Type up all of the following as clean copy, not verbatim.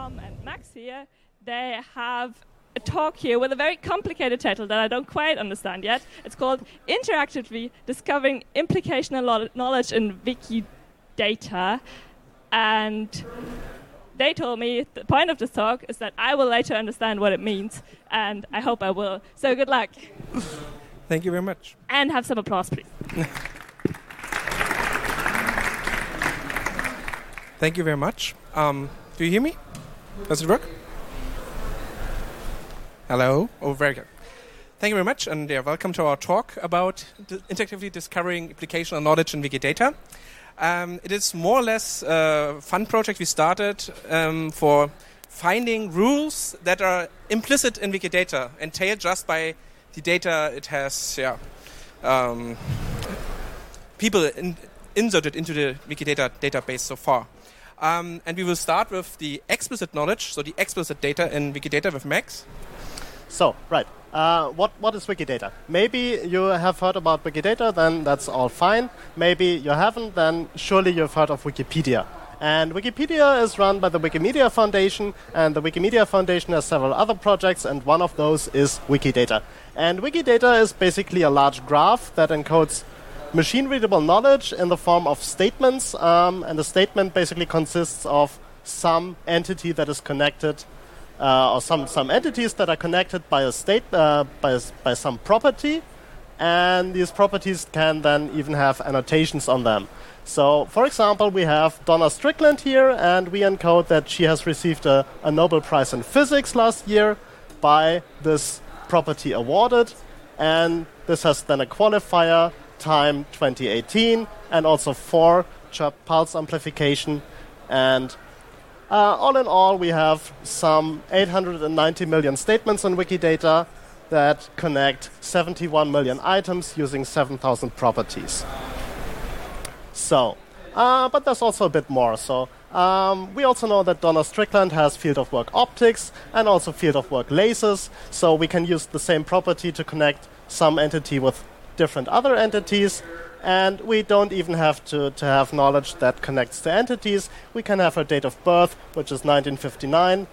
Tom and Max here, they have a talk here with a very complicated title that I don't quite understand yet. It's called Interactively Discovering Implicational Knowledge in Wikidata. And they told me the point of this talk is that I will later understand what it means, and I hope I will. So good luck. Thank you very much. And have some applause, please. Thank you very much. Do you hear me? Does it work? Hello? Oh, very good. Thank you very much, and welcome to our talk about interactively discovering implicational knowledge in Wikidata. It is more or less a fun project we started for finding rules that are implicit in Wikidata, entailed just by the data it has people inserted into the Wikidata database so far. And we will start with the explicit knowledge, so the explicit data in Wikidata with Max. So, right. What is Wikidata? Maybe you have heard about Wikidata, then that's all fine. Maybe you haven't, then surely you've heard of Wikipedia. And Wikipedia is run by the Wikimedia Foundation, and the Wikimedia Foundation has several other projects, and one of those is Wikidata. And Wikidata is basically a large graph that encodes machine-readable knowledge in the form of statements, and the statement basically consists of some entity that is connected or some entities that are connected by a state by some property, and these properties can then even have annotations on them. So, for example, we have Donna Strickland here, and we encode that she has received a Nobel Prize in Physics last year by this property awarded, and this has then a qualifier, time 2018, and also for chirp pulse amplification, and all in all, we have some 890 million statements on Wikidata that connect 71 million items using 7,000 properties. So, but there's also a bit more. So, we also know that Donna Strickland has field of work optics and also field of work lasers. So we can use the same property to connect some entity with different other entities. And we don't even have to have knowledge that connects to entities. We can have her date of birth, which is 1959.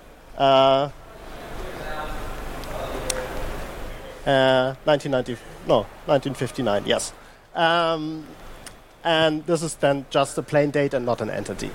1959, yes. And this is then just a plain date and not an entity.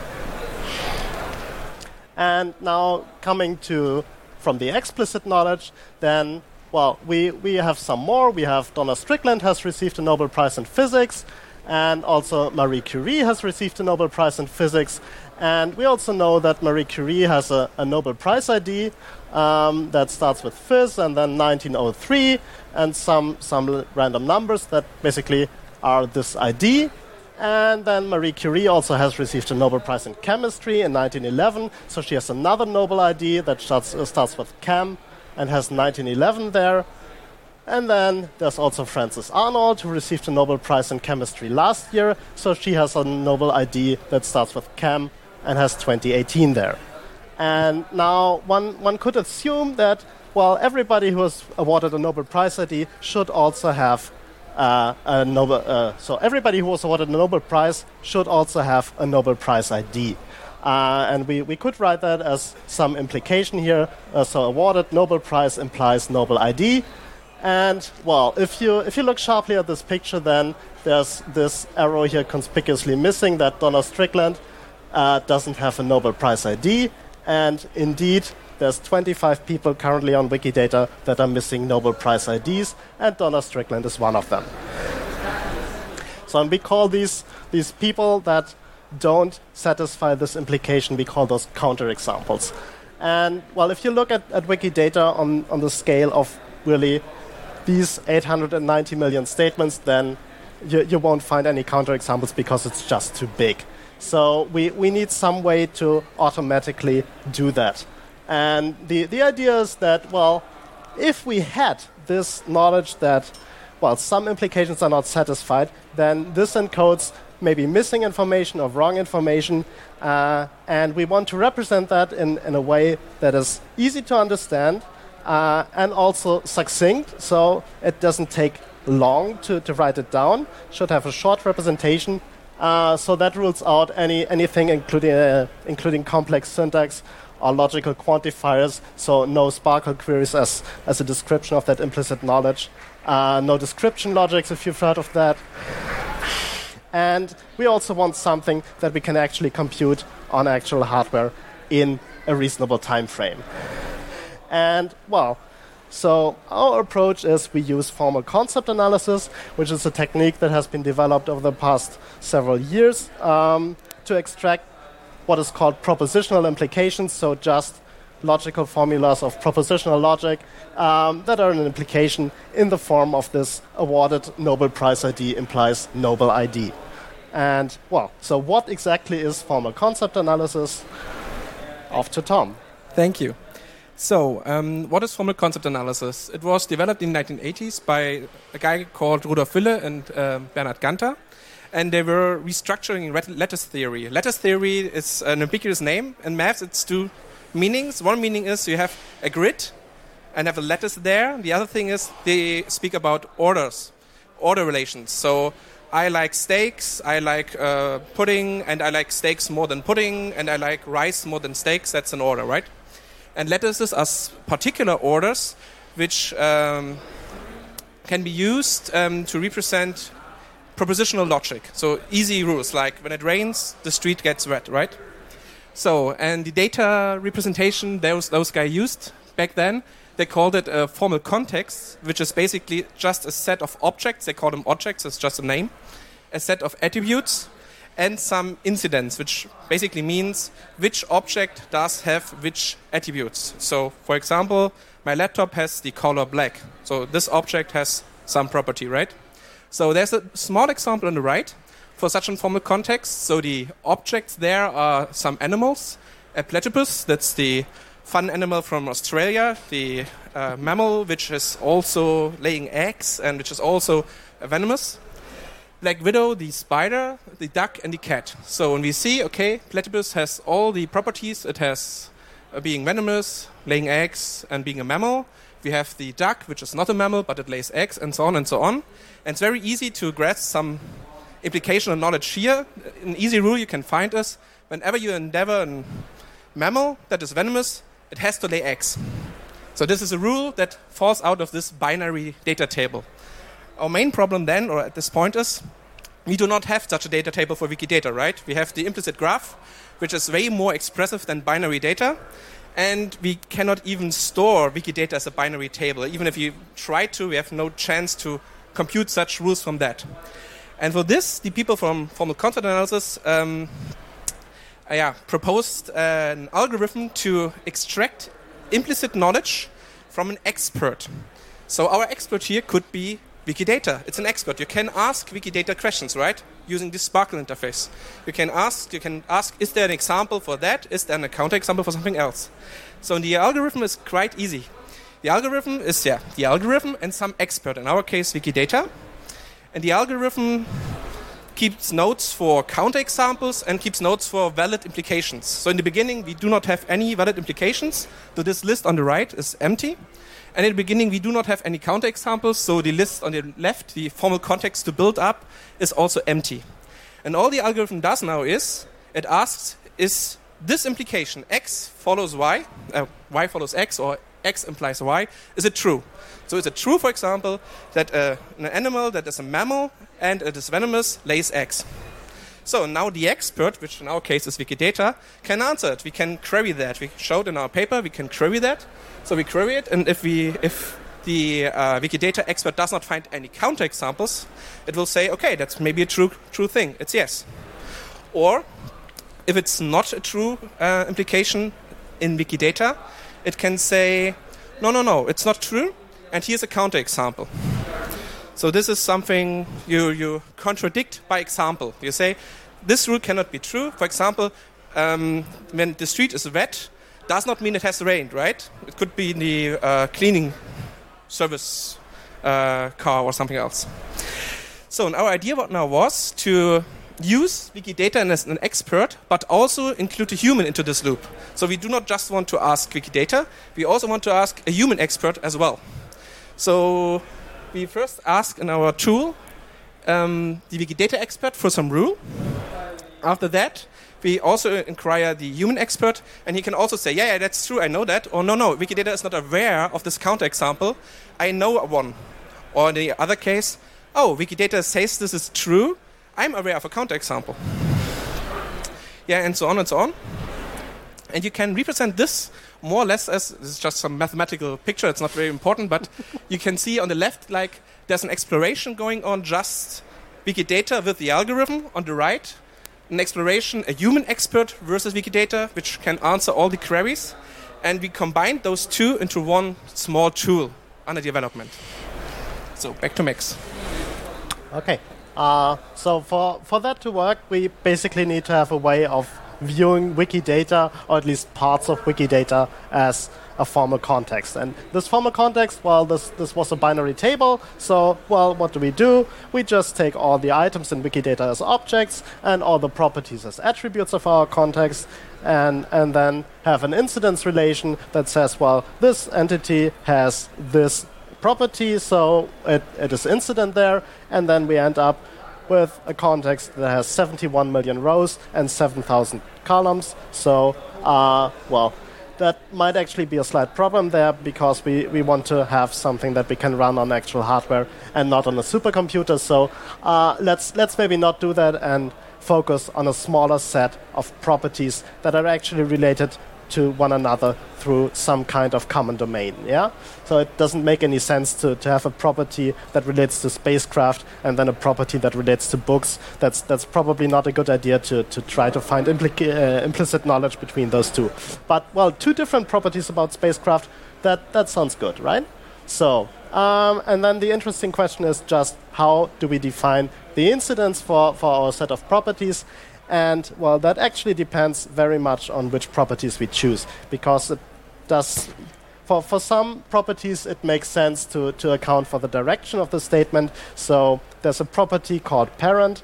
And now coming from the explicit knowledge, then well, we have some more. We have Donna Strickland has received a Nobel Prize in Physics, and also Marie Curie has received a Nobel Prize in Physics. And we also know that Marie Curie has a Nobel Prize ID that starts with Phys and then 1903, and some random numbers that basically are this ID. And then Marie Curie also has received a Nobel Prize in Chemistry in 1911, so she has another Nobel ID that starts with Chem and has 1911 there. And then there's also Frances Arnold, who received a Nobel Prize in Chemistry last year, so she has a Nobel ID that starts with Chem and has 2018 there. And now one could assume that, well, everybody who was awarded a Nobel Prize ID should also have a Nobel... so everybody who was awarded a Nobel Prize should also have a Nobel Prize ID. And we could write that as some implication here. So awarded Nobel Prize implies Nobel ID. And, well, if you look sharply at this picture, then there's this arrow here conspicuously missing that Donna Strickland doesn't have a Nobel Prize ID. And indeed, there's 25 people currently on Wikidata that are missing Nobel Prize IDs, and Donna Strickland is one of them. So and we call these people that don't satisfy this implication, we call those counterexamples. And, well, if you look at Wikidata on the scale of really these 890 million statements, then you won't find any counterexamples because it's just too big. So we need some way to automatically do that. And the idea is that, well, if we had this knowledge that, well, some implications are not satisfied, then this encodes maybe missing information or wrong information, and we want to represent that in a way that is easy to understand and also succinct, so it doesn't take long to write it down, should have a short representation. So that rules out anything including complex syntax or logical quantifiers, so no Sparkle queries as a description of that implicit knowledge, no description logics if you've heard of that. And we also want something that we can actually compute on actual hardware in a reasonable time frame. And, well, so our approach is we use formal concept analysis, which is a technique that has been developed over the past several years to extract what is called propositional implications, so just logical formulas of propositional logic that are an implication in the form of this awarded Nobel Prize ID implies Nobel ID. And, well, so what exactly is formal concept analysis? Off to Tom. Thank you. So, what is formal concept analysis? It was developed in the 1980s by a guy called Rudolf Wille and Bernhard Ganter, and they were restructuring lattice theory. Lattice theory is an ambiguous name. In maths, it's two meanings. One meaning is you have a grid and have a lattice there. The other thing is they speak about order relations. So, I like steaks, I like pudding, and I like steaks more than pudding, and I like rice more than steaks. That's an order, right? And lattices are particular orders which can be used to represent propositional logic. So easy rules, like when it rains, the street gets wet, right? So, and the data representation those guys used back then, they called it a formal context, which is basically just a set of objects. They call them objects, it's just a name. A set of attributes and some incidents, which basically means which object does have which attributes. So, for example, my laptop has the color black. So this object has some property, right? So there's a small example on the right for such a formal context. So the objects there are some animals. A platypus, that's the fun animal from Australia, the mammal, which is also laying eggs and which is also venomous. Black widow, the spider, the duck, and the cat. So when we see, okay, platypus has all the properties. It has being venomous, laying eggs, and being a mammal. We have the duck, which is not a mammal, but it lays eggs, and so on and so on. And it's very easy to grasp some implicational knowledge here. An easy rule you can find is, whenever you endeavor a mammal that is venomous, it has to lay eggs. So this is a rule that falls out of this binary data table. Our main problem then, or at this point, is we do not have such a data table for Wikidata, right? We have the implicit graph, which is way more expressive than binary data, and we cannot even store Wikidata as a binary table. Even if you try to, we have no chance to compute such rules from that. And for this, the people from formal concept analysis proposed an algorithm to extract implicit knowledge from an expert. So our expert here could be Wikidata. It's an expert. You can ask Wikidata questions, right? Using this Sparkle interface. You can ask, is there an example for that? Is there a counterexample for something else? So the algorithm is quite easy. The algorithm is, the algorithm and some expert, in our case, Wikidata. And the algorithm keeps notes for counterexamples and keeps notes for valid implications. So in the beginning, we do not have any valid implications. So this list on the right is empty. And in the beginning, we do not have any counterexamples, so the list on the left, the formal context to build up, is also empty. And all the algorithm does now is, it asks, is this implication X follows Y, Y follows X, or X implies Y, is it true? So is it true, for example, that an animal that is a mammal and it is venomous lays eggs? So now the expert, which in our case is Wikidata, can answer it. We can query that. We showed in our paper, we can query that. So we query it, and if the Wikidata expert does not find any counterexamples, it will say, okay, that's maybe a true thing. It's yes. Or if it's not a true implication in Wikidata, it can say, no, it's not true, and here's a counterexample. So this is something you contradict by example. You say, this rule cannot be true. For example, when the street is wet, does not mean it has rained, right? It could be in the cleaning service car or something else. So our idea now was to use Wikidata as an expert, but also include a human into this loop. So we do not just want to ask Wikidata, we also want to ask a human expert as well. So we first ask in our tool the Wikidata expert for some rule. After that, we also inquire the human expert, and he can also say, yeah, that's true, I know that. Or no, Wikidata is not aware of this counterexample. I know one. Or in the other case, Wikidata says this is true. I'm aware of a counterexample. Yeah, and so on and so on. And you can represent this more or less as, this is just some mathematical picture, it's not very important, but you can see on the left, like, there's an exploration going on, just Wikidata with the algorithm. On the right, an exploration, a human expert versus Wikidata, which can answer all the queries. And we combined those two into one small tool under development. So back to Max. Okay. So for that to work, we basically need to have a way of viewing Wikidata, or at least parts of Wikidata, as a formal context. And this formal context, well, this was a binary table. So, well, what do? We just take all the items in Wikidata as objects and all the properties as attributes of our context, and then have an incidence relation that says, well, this entity has this property, so it is incident there, and then we end up with a context that has 71 million rows and 7,000 columns. So, well, that might actually be a slight problem there, because we want to have something that we can run on actual hardware and not on a supercomputer. So let's maybe not do that and focus on a smaller set of properties that are actually related to one another through some kind of common domain. Yeah. So it doesn't make any sense to have a property that relates to spacecraft and then a property that relates to books. That's probably not a good idea to try to find implicit knowledge between those two. But, well, two different properties about spacecraft, that sounds good, right? So, and then the interesting question is just how do we define the incidence for our set of properties? And, well, that actually depends very much on which properties we choose, because it does, for some properties, it makes sense to account for the direction of the statement. So there's a property called parent.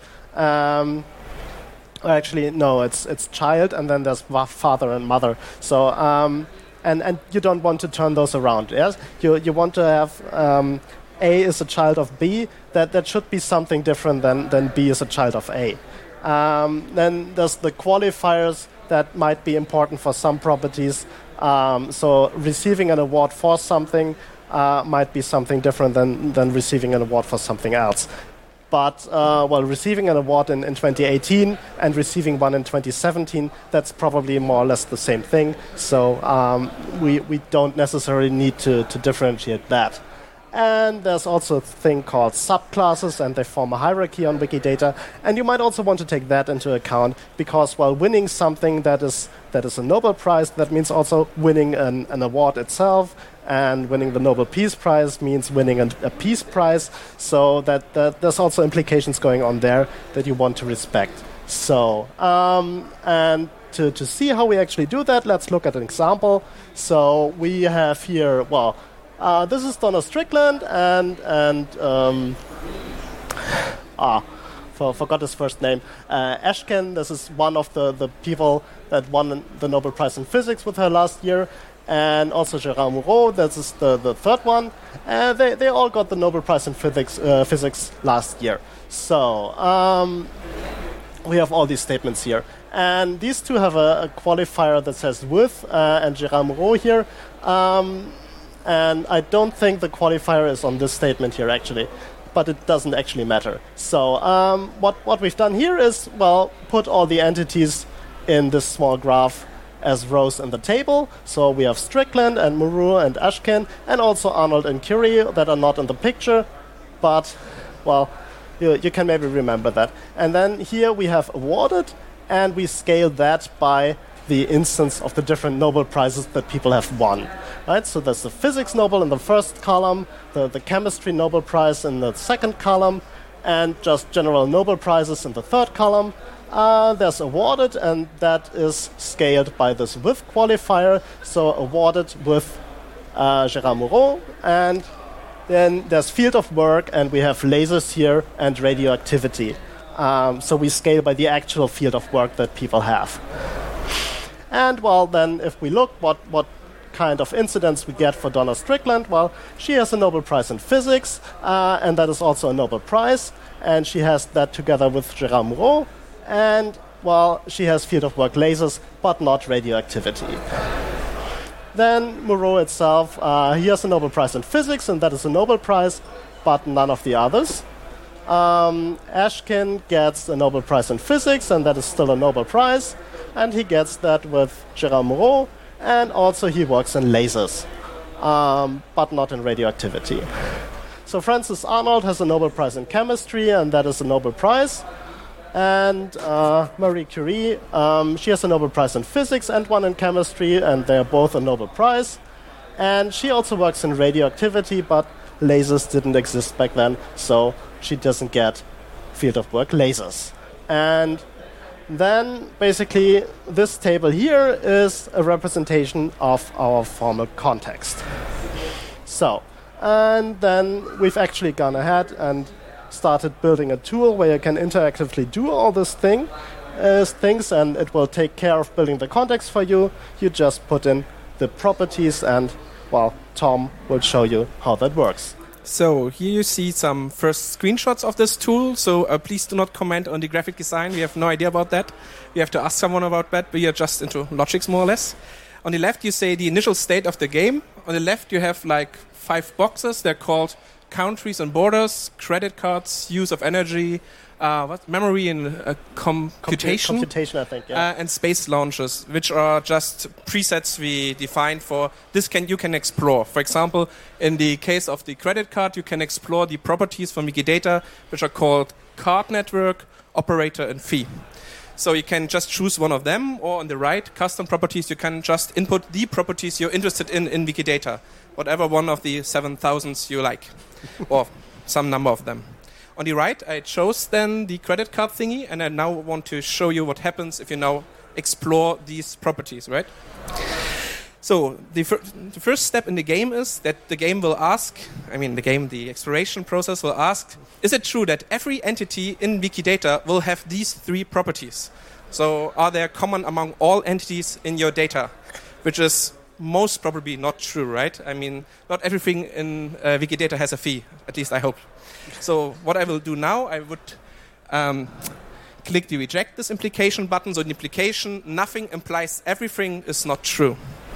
Actually, no, it's child, and then there's father and mother. So, and you don't want to turn those around. Yes, you want to have A is a child of B. That should be something different than B is a child of A. Then there's the qualifiers that might be important for some properties. So receiving an award for something might be something different than receiving an award for something else. But, well, receiving an award in 2018 and receiving one in 2017, that's probably more or less the same thing. So we don't necessarily need to differentiate that. And there's also a thing called subclasses, and they form a hierarchy on Wikidata. And you might also want to take that into account, because while winning something that is a Nobel Prize, that means also winning an award itself. And winning the Nobel Peace Prize means winning a peace prize. So that there's also implications going on there that you want to respect. So, and to see how we actually do that, let's look at an example. So we have here, well, this is Donna Strickland, and forgot his first name. Ashken, this is one of the people that won the Nobel Prize in Physics with her last year, and also Gérard Mourou, this is the third one. They all got the Nobel Prize in Physics last year. So we have all these statements here. And these two have a qualifier that says with, and Gérard Mourou here. And I don't think the qualifier is on this statement here, actually. But it doesn't actually matter. So what we've done here is, well, put all the entities in this small graph as rows in the table. So we have Strickland and Mourou and Ashken, and also Arnold and Curie that are not in the picture. But, well, you can maybe remember that. And then here we have awarded, and we scale that by the instance of the different Nobel Prizes that people have won. Right? So there's the Physics Nobel in the first column, the Chemistry Nobel Prize in the second column, and just general Nobel Prizes in the third column. There's awarded, and that is scaled by this with qualifier. So awarded with Gérard Mourou, and then there's field of work, and we have lasers here and radioactivity. So we scale by the actual field of work that people have. And, well, then if we look what kind of incidence we get for Donna Strickland, well, she has a Nobel Prize in Physics, and that is also a Nobel Prize, and she has that together with Gérard Mourou. And well, she has field of work lasers, but not radioactivity. Then Moreau itself, he has a Nobel Prize in physics, and that is a Nobel Prize, but none of the others. Ashkin gets a Nobel Prize in physics, and that is still a Nobel Prize, and he gets that with Gérard Moreau, and also he works in lasers, but not in radioactivity. So Frances Arnold has a Nobel Prize in chemistry, and that is a Nobel Prize. And Marie Curie, she has a Nobel Prize in physics and one in chemistry, and they are both a Nobel Prize. And she also works in radioactivity, but lasers didn't exist back then, so she doesn't get field of work lasers. And then basically this table here is a representation of our formal context. So, and then we've actually gone ahead and started building a tool where you can interactively do all these things, and it will take care of building the context for you. You just put in the properties, and, well, Tom will show you how that works. So here you see some first screenshots of this tool. So please do not comment on the graphic design. We have no idea about that. We have to ask someone about that. We are just into logics, more or less. On the left, you say the initial state of the game. On the left, you have like 5 boxes. They're called countries and borders, credit cards, use of energy, memory and computation. Computation, I think, yeah. And space launches, which are just presets we define for this. You can explore. For example, in the case of the credit card, you can explore the properties from Wikidata, which are called card network, operator, and fee. So you can just choose one of them, or on the right, custom properties, you can just input the properties you're interested in Wikidata, whatever one of the 7,000s you like, or some number of them. On the right, I chose then the credit card thingy, and I now want to show you what happens if you now explore these properties, right? So the first step in the game is that the game will ask, the exploration process will ask, is it true that every entity in Wikidata will have these 3 properties? So are they common among all entities in your data? Which is most probably not true, right? I mean, not everything in Wikidata has a fee, at least I hope. So what I will do now, I would click the reject this implication button. So the implication, nothing implies everything is not true.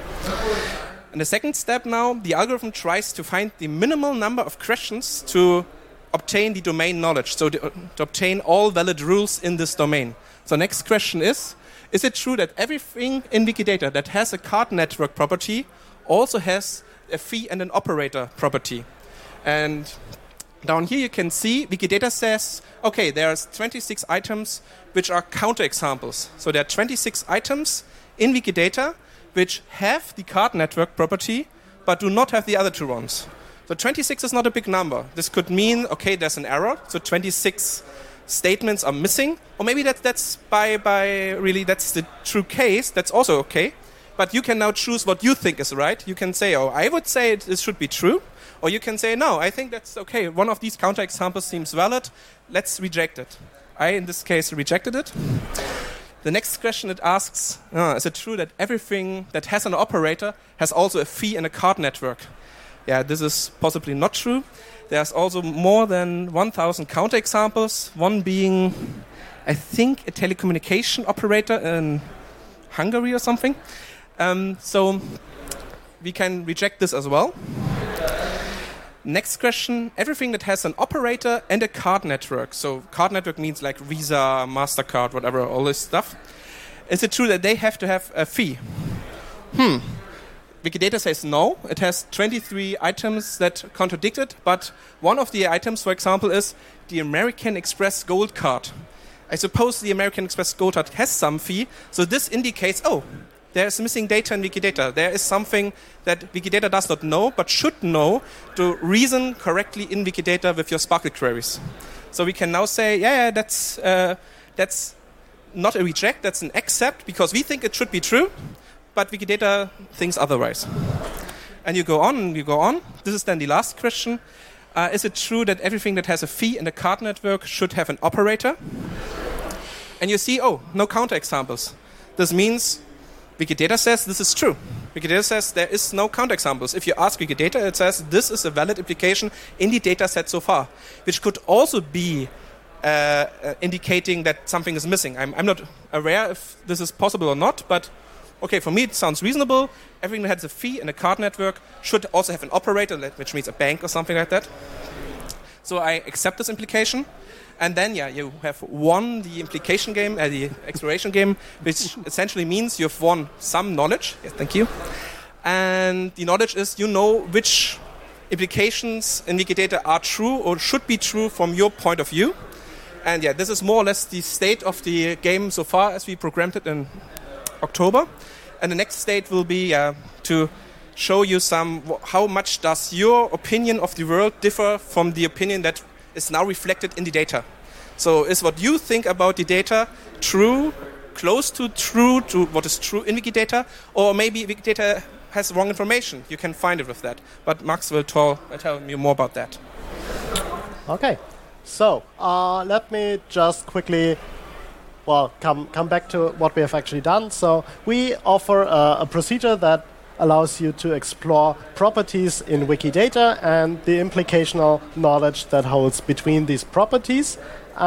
In the second step now, the algorithm tries to find the minimal number of questions to obtain the domain knowledge, so to obtain all valid rules in this domain. So next question is it true that everything in Wikidata that has a card network property also has a fee and an operator property? And down here you can see Wikidata says, okay, there's 26 items which are counterexamples. So there are 26 items in Wikidata which have the card network property but do not have the other 2 ones. So 26 is not a big number. This could mean, okay, there's an error, so 26 statements are missing, or maybe that's really that's the true case, that's also okay. But you can now choose what you think is right. You can say, oh, I would say it should be true, or you can say, no, I think that's okay. One of these counterexamples seems valid. Let's reject it. I, in this case, rejected it. The next question it asks, is it true that everything that has an operator has also a fee and a card network? Yeah, this is possibly not true. There's also more than 1,000 counterexamples, one being, I think, a telecommunication operator in Hungary or something. So we can reject this as well. Next question, everything that has an operator and a card network. So card network means like Visa, MasterCard, whatever, all this stuff. Is it true that they have to have a fee? Wikidata says no. It has 23 items that contradict it, but one of the items, for example, is the American Express Gold Card. I suppose the American Express Gold Card has some fee, so this indicates, oh, there is missing data in Wikidata. There is something that Wikidata does not know, but should know to reason correctly in Wikidata with your Sparkle queries. So we can now say, that's not a reject, that's an accept, because we think it should be true, but Wikidata thinks otherwise. And you go on, and you go on. This is then the last question. Is it true that everything that has a fee in a card network should have an operator? And you see, oh, no counterexamples. This means Wikidata says this is true. Wikidata says there is no counterexamples. If you ask Wikidata, it says this is a valid implication in the data set so far, which could also be indicating that something is missing. I'm not aware if this is possible or not, but okay, for me it sounds reasonable. Everything that has a fee in a card network should also have an operator, which means a bank or something like that. So I accept this implication. And then, you have won the implication game, the exploration game, which essentially means you've won some knowledge. Yes, thank you. And the knowledge is you know which implications in Wikidata are true or should be true from your point of view. And this is more or less the state of the game so far as we programmed it in October. And the next state will be to show you how much does your opinion of the world differ from the opinion that is now reflected in the data. So is what you think about the data true, close to true to what is true in Wikidata, or maybe Wikidata has wrong information? You can find it with that. But Max will tell you more about that. Okay, so let me just quickly come back to what we have actually done. So we offer a procedure that allows you to explore properties in Wikidata and the implicational knowledge that holds between these properties.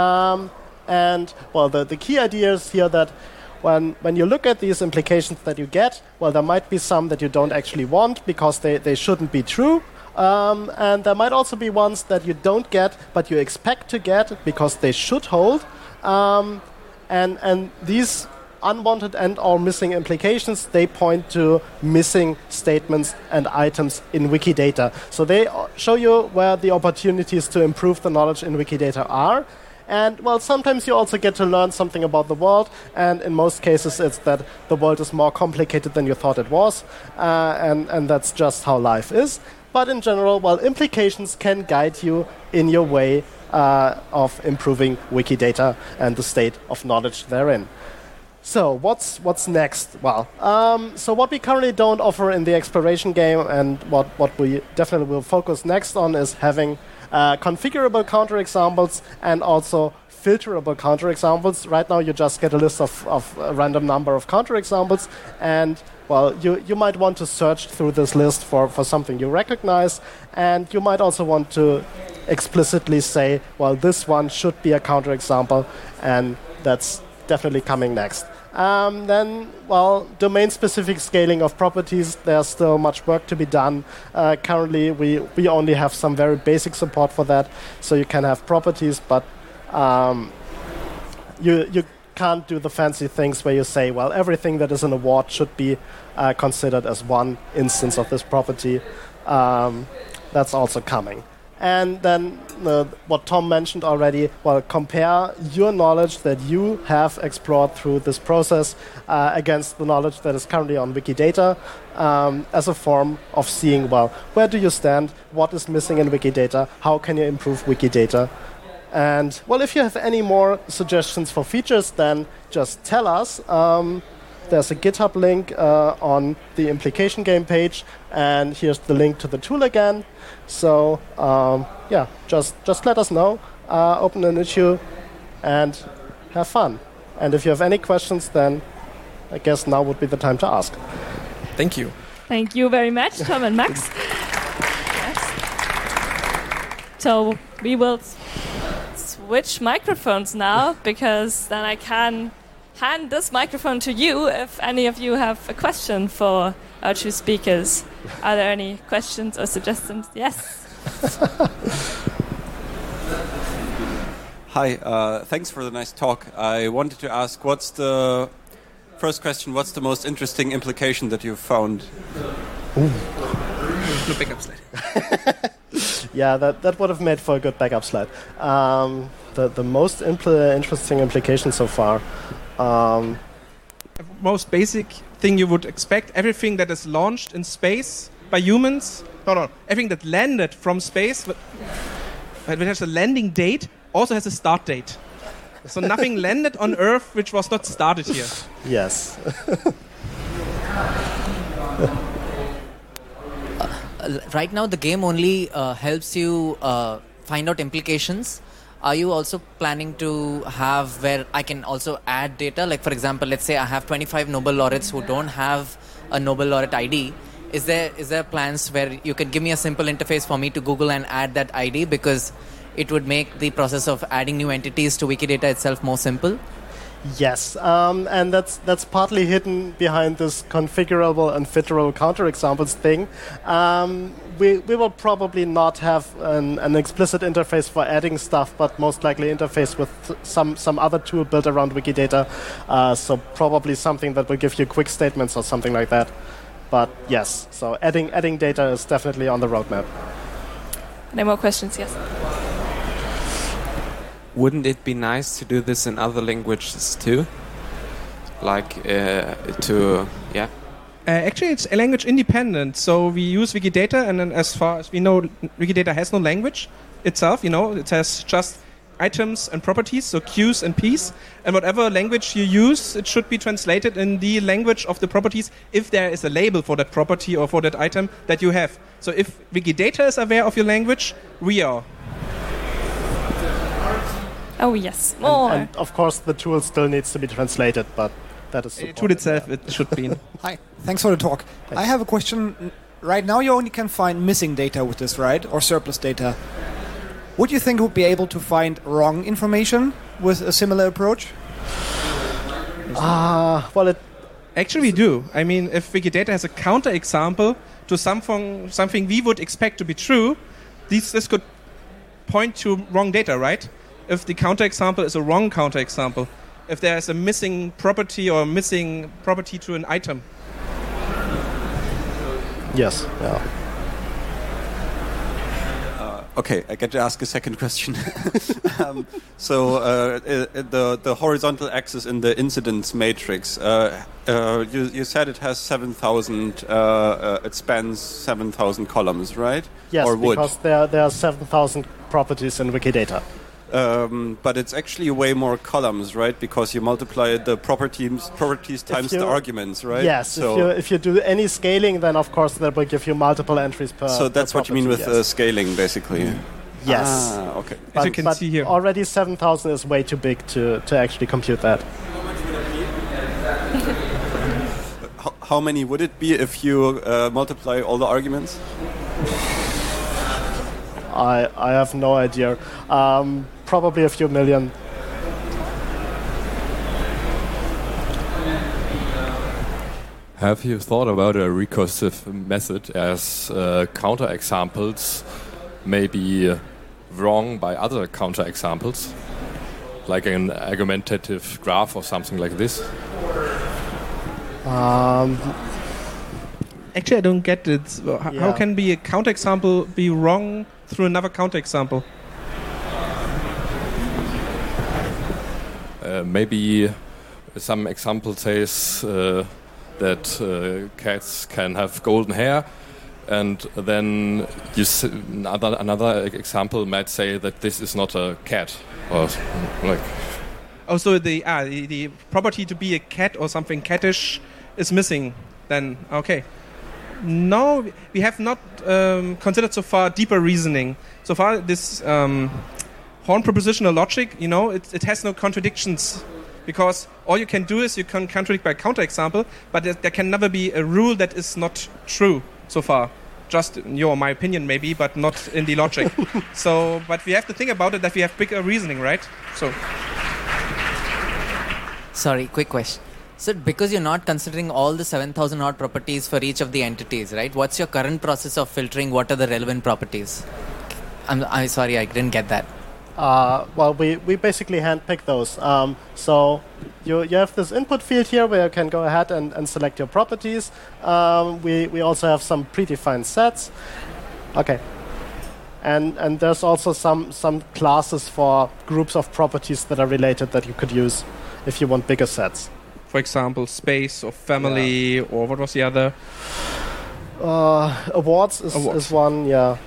The key idea is here that when you look at these implications that you get, there might be some that you don't actually want because they shouldn't be true. And there might also be ones that you don't get but you expect to get because they should hold. And these unwanted and or missing implications, they point to missing statements and items in Wikidata. So they show you where the opportunities to improve the knowledge in Wikidata are. And, sometimes you also get to learn something about the world, and in most cases it's that the world is more complicated than you thought it was, and that's just how life is. But in general, implications can guide you in your way of improving Wikidata and the state of knowledge therein. So what's next? So what we currently don't offer in the exploration game and what we definitely will focus next on is having configurable counterexamples and also filterable counterexamples. Right now you just get a list of a random number of counterexamples, and you might want to search through this list for something you recognize, and you might also want to explicitly say, this one should be a counterexample, and that's definitely coming next. Domain-specific scaling of properties, there's still much work to be done. Currently, we only have some very basic support for that, so you can have properties, but you can't do the fancy things where you say, everything that is an award should be considered as one instance of this property. That's also coming. And then what Tom mentioned already, compare your knowledge that you have explored through this process against the knowledge that is currently on Wikidata as a form of seeing, where do you stand, what is missing in Wikidata, how can you improve Wikidata. And, if you have any more suggestions for features, then just tell us. There's a GitHub link on the implication game page, and here's the link to the tool again. So, just let us know, open an issue, and have fun. And if you have any questions, then I guess now would be the time to ask. Thank you. Thank you very much, Tom and Max. Yes. So we will switch microphones now, because then I can hand this microphone to you if any of you have a question for our two speakers. Are there any questions or suggestions? Yes. Hi, thanks for the nice talk. I wanted to ask, what's the most interesting implication that you've found? No backup slide. Yeah, that would have made for a good backup slide. The most interesting implication so far. Most basic thing you would expect, everything that is launched in space by humans, everything that landed from space, but it has a landing date, also has a start date. So nothing landed on Earth which was not started here. Yes. Right now the game only helps you find out implications. Are you also planning to have where I can also add data? Like, for example, let's say I have 25 Nobel laureates who don't have a Nobel laureate ID. Is there plans where you can give me a simple interface for me to Google and add that ID? Because it would make the process of adding new entities to Wikidata itself more simple? Yes, and that's partly hidden behind this configurable and fiteral counterexamples thing. We will probably not have an explicit interface for adding stuff, but most likely interface with some other tool built around Wikidata. So probably something that will give you quick statements or something like that. But yes, so adding data is definitely on the roadmap. Any more questions? Yes. Wouldn't it be nice to do this in other languages too? Actually, it's language independent. So we use Wikidata, and then as far as we know, Wikidata has no language itself. It has just items and properties, so Qs and Ps. And whatever language you use, it should be translated in the language of the properties if there is a label for that property or for that item that you have. So if Wikidata is aware of your language, we are. Oh, yes. More. And of course, the tool still needs to be translated, but that is supported. The tool itself, it should be. Hi, thanks for the talk. I have a question. Right now, you only can find missing data with this, right? Or surplus data. Would you think you would be able to find wrong information with a similar approach? Actually, we do. I mean, if Wikidata has a counterexample to something we would expect to be true, this could point to wrong data, right? If the counterexample is a wrong counterexample, if there is a missing property or missing property to an item. Yes. Yeah. Okay, I get to ask a second question. The horizontal axis in the incidence matrix, you said it has 7,000, it spans 7,000 columns, right? Yes, or because there are 7,000 properties in Wikidata. But it's actually way more columns, right? Because you multiply the properties times the arguments, right? Yes. So if you do any scaling, then of course that will give you multiple entries per. So that's per what you mean with scaling, basically. Yes. Okay. As you can see here, already 7,000 is way too big to actually compute that. How many would it be if you multiply all the arguments? I have no idea. Probably a few million. Have you thought about a recursive method as counterexamples may be wrong by other counterexamples, like an argumentative graph or something like this? Actually, I don't get it. How can be a counterexample be wrong through another counterexample? Maybe some example says that cats can have golden hair, and then another example might say that this is not a cat, or like. Oh, so the property to be a cat or something cattish is missing. Then okay. No, we have not considered so far deeper reasoning. So far, this Horn propositional logic, it has no contradictions, because all you can do is you can contradict by counterexample, but there can never be a rule that is not true so far. Just my opinion maybe, but not in the logic. But we have to think about it that we have bigger reasoning, right? So. Sorry, quick question. So because you're not considering all the 7,000 odd properties for each of the entities, right? What's your current process of filtering what are the relevant properties? I'm sorry, I didn't get that. We basically handpick those. So you have this input field here where you can go ahead and select your properties. We also have some predefined sets. Okay. And there's also some classes for groups of properties that are related that you could use if you want bigger sets. For example, space or family, or what was the other? Awards is one, yeah.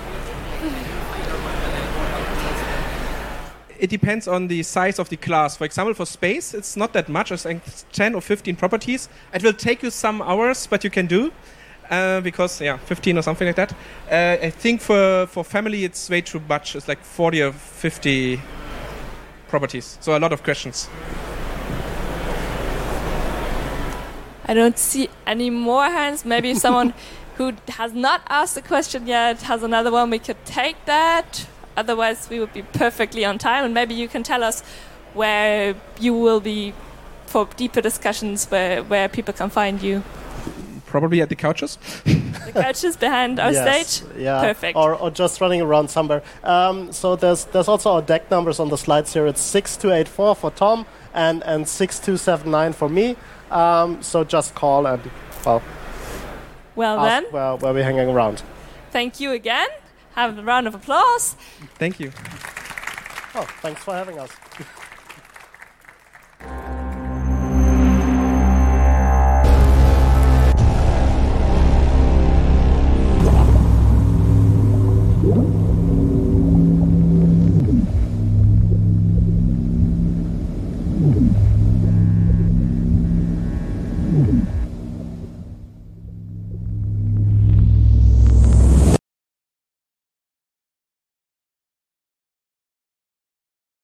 It depends on the size of the class. For example, for space, it's not that much. It's like 10 or 15 properties. It will take you some hours, but you can do. Because, 15 or something like that. I think for family, it's way too much. It's like 40 or 50 properties. So a lot of questions. I don't see any more hands. Maybe someone who has not asked a question yet has another one. We could take that. Otherwise, we would be perfectly on time. And maybe you can tell us where you will be for deeper discussions, where people can find you. Probably at the couches. The couches behind our stage? Yeah. Perfect. Or just running around somewhere. So there's also our deck numbers on the slides here. It's 6284 for Tom and 6279 for me. So just call and, then, where we're hanging around. thank you again. Have a round of applause. Thank you. Oh, thanks for having us.